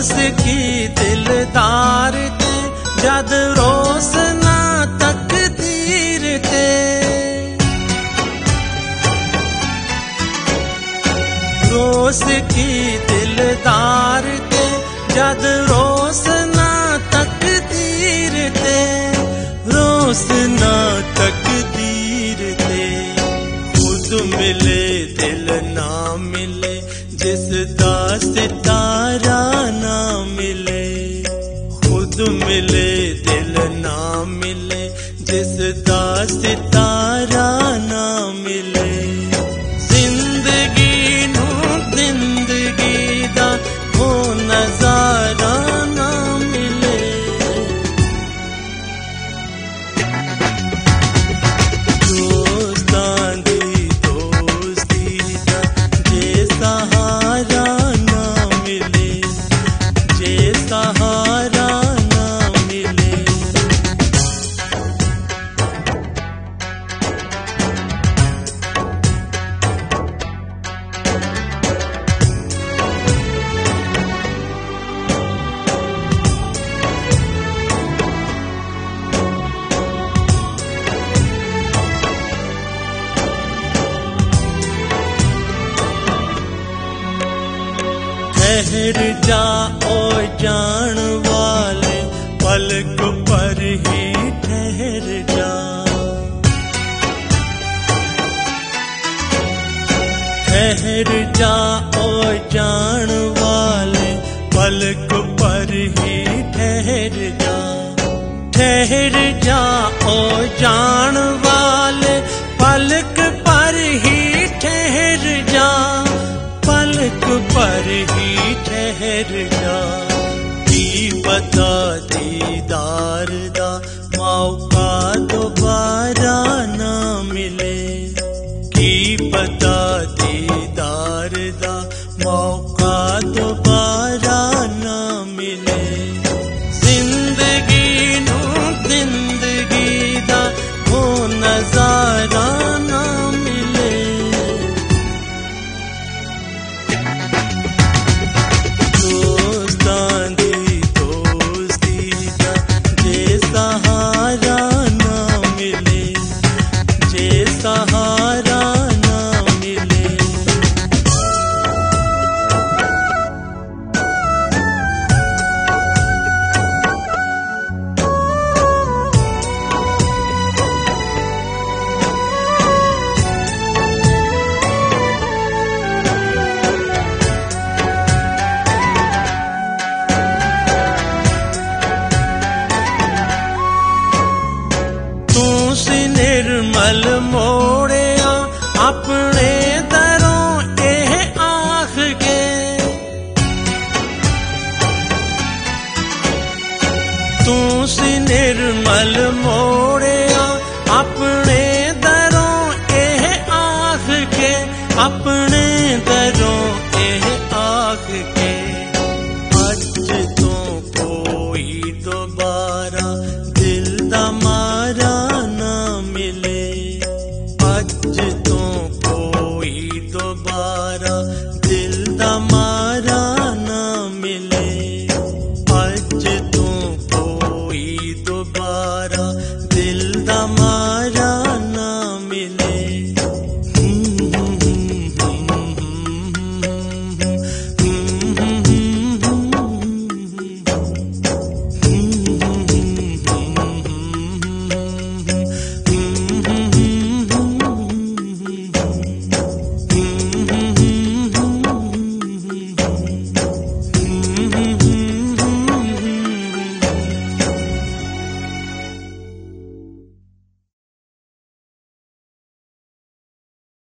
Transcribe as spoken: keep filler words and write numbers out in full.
रोस की दिलदार ते जद रोस ना तकदीर ते रोस की दिलदार ते जद रोस ना तकदीर ते रोस ना तकदीर ते खुद मिले दिल ना मिले जिसदा सितारा ना मिले खुद मिले दिल ना मिले जिसदा सितारा ना मिले जिंदगी नू जिंदगी दा हो नजारा ना मिले दोस्तां दी दोस्ती दा जे सहारा ना मिले जे सहारा ना मिले ठहर जा ओ जान वाले पलक पर ही ठहर जा ठहर जा ओ जान वाले पलक पर ही ठहर जा ठहर जा ओ जान वाले पलक पर ही ठहर जा पलक पर ही ठहर जा की पता दीदार दा मौका दोबारा ना मिले की पता दीदार दा मौका दोबारा ना मिले जिंदगी नू जिंदगी दा हो नजारा ना मिले दोस्तां दी दोस्ती दा जे सहारा ना मिले जे सहारा ना मिले निर्मल मोड़िया अपने दरों एह आख के तू सी निर्मल मोड़िया अपने दरों एह आख के अपने दरों एह आख के अज